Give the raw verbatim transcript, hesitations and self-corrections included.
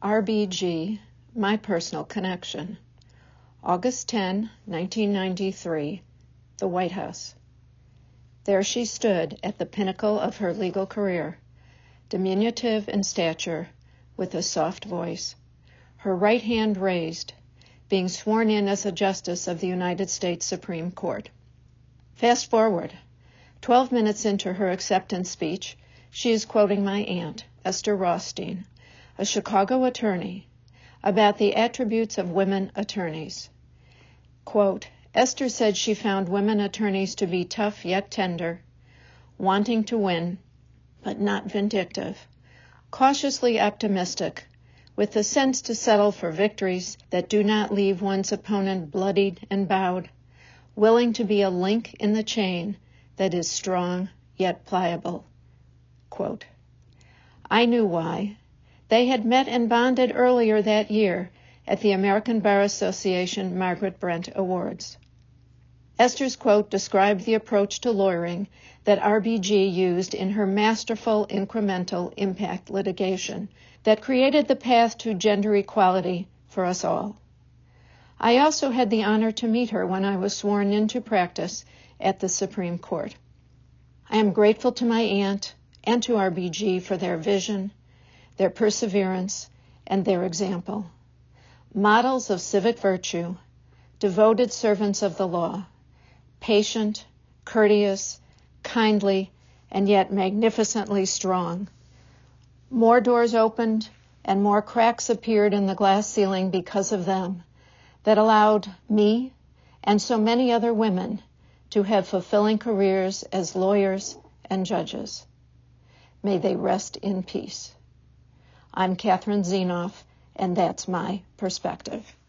R B G, My Personal Connection. August tenth, nineteen ninety-three, the White House. There she stood at the pinnacle of her legal career, diminutive in stature, with a soft voice, her right hand raised, being sworn in as a justice of the United States Supreme Court. Fast forward. Twelve minutes into her acceptance speech, she is quoting my aunt, Esther Rothstein, a Chicago attorney, about the attributes of women attorneys. Quote, Esther said she found women attorneys to be tough yet tender, wanting to win, but not vindictive, cautiously optimistic, with the sense to settle for victories that do not leave one's opponent bloodied and bowed, willing to be a link in the chain that is strong yet pliable. Quote, I knew why. They had met and bonded earlier that year at the American Bar Association Margaret Brent Awards. Esther's quote described the approach to lawyering that R B G used in her masterful incremental impact litigation that created the path to gender equality for us all. I also had the honor to meet her when I was sworn into practice at the Supreme Court. I am grateful to my aunt and to R B G for their vision, their perseverance, and their example. Models of civic virtue, devoted servants of the law, patient, courteous, kindly, and yet magnificently strong. More doors opened and more cracks appeared in the glass ceiling because of them that allowed me and so many other women to have fulfilling careers as lawyers and judges. May they rest in peace. I'm Catherine Zienoff, and that's my perspective.